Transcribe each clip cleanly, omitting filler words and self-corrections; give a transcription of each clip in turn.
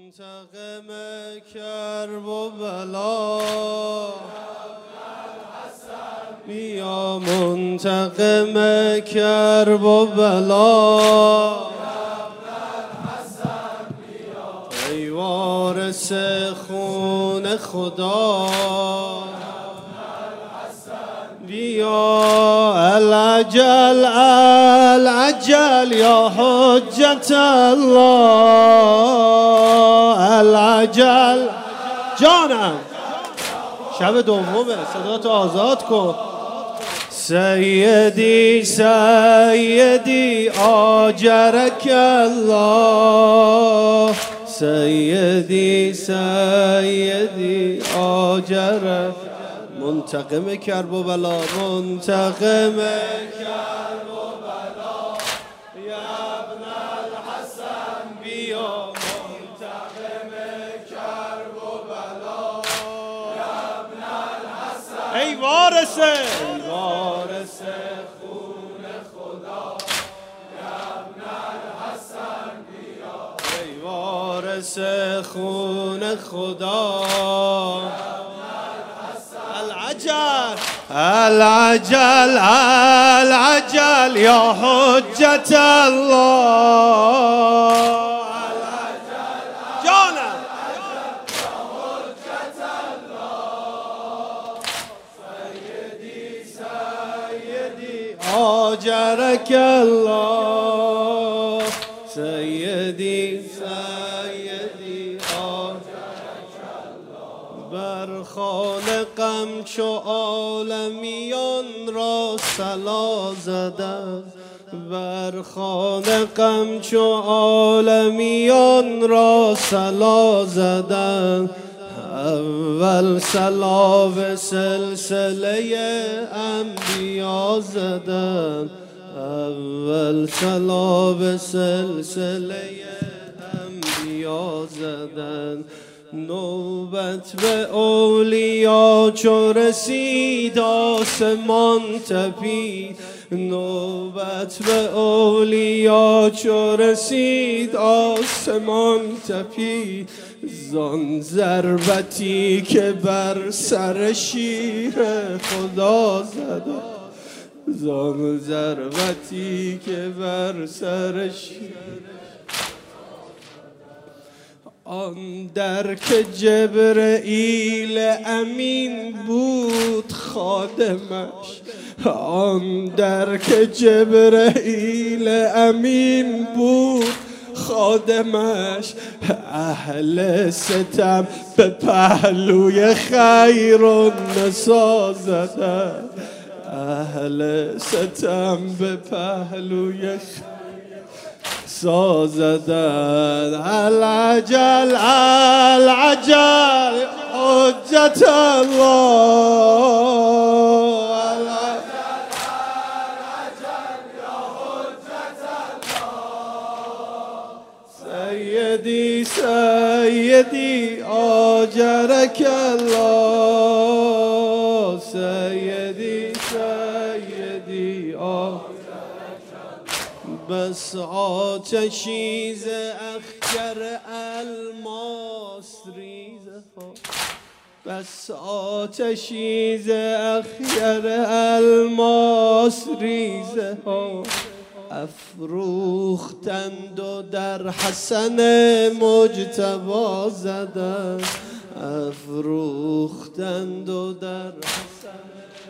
منتقم کرب و بلا بیا منتقم کرب و بلا ای وارث خون خدا بیا العجل العجل یا حجت الله العجل جانم شب دومه صداتو آزاد کن سیدی سیدی آجرک الله سیدی سیدی آجرک منتقم کرب و بلا منتقم کرب و بلا یا ابن الحسن بیا منتقم کرب و بلا یا ابن الحسن ای وارث خون خدا یا ابن الحسن بیا ای وارث خون خدا العجل العجل یا حجت الله العجل جانم یا حجت الله سیدی سیدی آجرک الله سیدی سیدی آجرک الله بر خالقم چو عالمیان را صلا زدم بر خالقم چو عالمیان را صلا زدم اول صلا به سلسله انبیا زدم اول صلا به سلسله انبیا زدم نوبت به اولیا چو رسید آسمان تپید نوبت به اولیا چو رسید آسمان تپید زان ضربتی که بر سر شیر خدا زدم زان ضربتی که بر سر شیر آن در که جبرئیل امین بود خادمش آن در که جبرئیل امین بود خادمش اهل ستم به پهلوی خیر النسا زدن اهل ستم به پهلوی خیر سازدن العجل العجل حجت الله العجل العجل یا حجت الله سیدی سیدی آجرک الله سیدی سیدی آجرک بس آتشی ز اخگر الماس ریزه ها بس آتشی ز اخگر الماس ریزه ها افروختند و در حسن مجتبی زدند افروختند و در حسن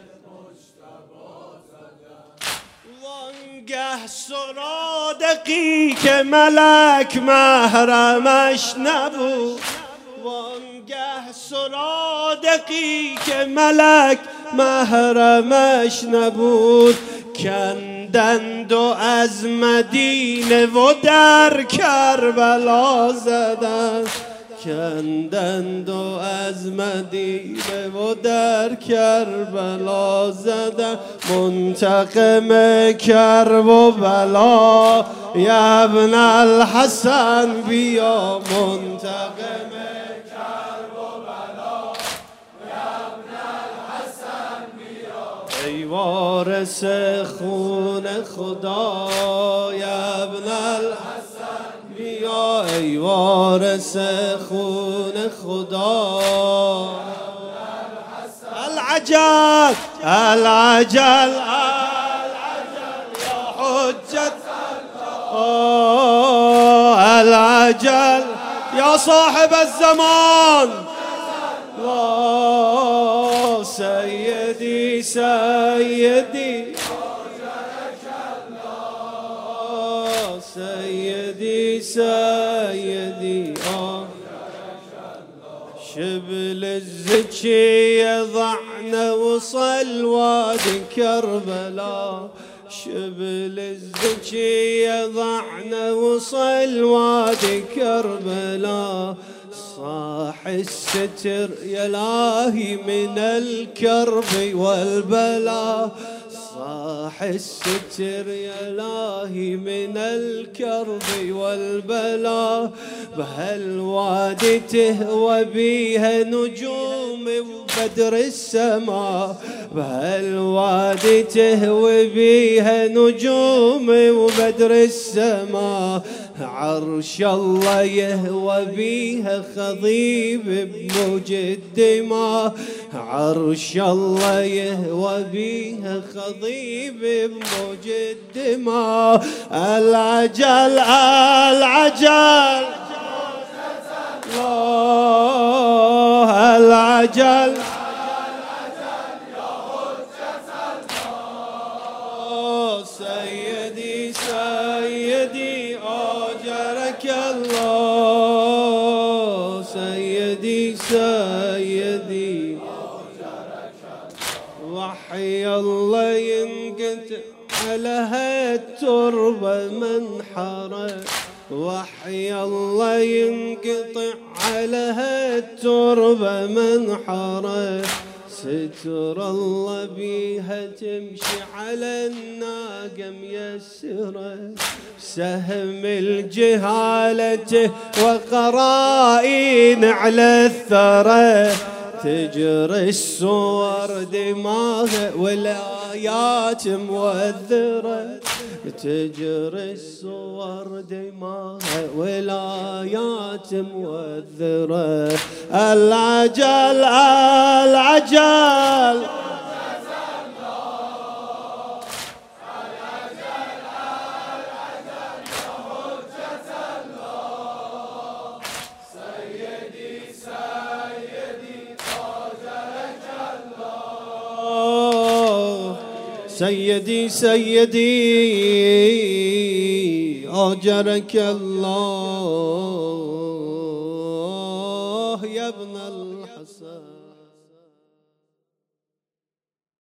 وانگه سرادقی که ملک محرمش نبود وانگه سرادقی که ملک محرمش نبود کندند و از مدینه و در کربلا زدند کندند و از مدینه و در کربلا زدن منتقم کرب و بلا یا ابن الحسن بیا منتقم کرب و بلا یا ابن الحسن بیا ای وارث خون خدا یا ابن الحسن بیا ای وارث خون خدا العجل العجل يا حجة العجل يا صاحب الزمان سيدي سيدي سيدي سيدي شبل الزكي يضعنا وصل وادي كربلاء شبل الزكي يضعنا وصل وادي كربلاء صاح الستر يا لاهي من الكرب والبلاء صاح الستر يا لاهي من الكرب والبلاء بهالوادي تهوى بيها نجوم وبدر السماء بهالوادي تهوى بيها نجوم وبدر السماء عرش الله يهوى بيها خضيب بموج الدماء عرش الله يهوى بيها خضيب بموج الدماء العجل العجل الله العجل سيدي سيدي أجرك الله سيدي سيدي وحي الله ينقطع على هالتربة منحرة وحي الله ينقطع على هالتربة منحرة ستر الله بيها تمشي على الناقة ميسرة سهم الجهالة وقرائن على الثرى تجري الصور دماغها والآيات موذرة تجري الصور دماغها والآيات موذرة العجل العجل سيدي سيدي أجرك الله يا ابن الحسن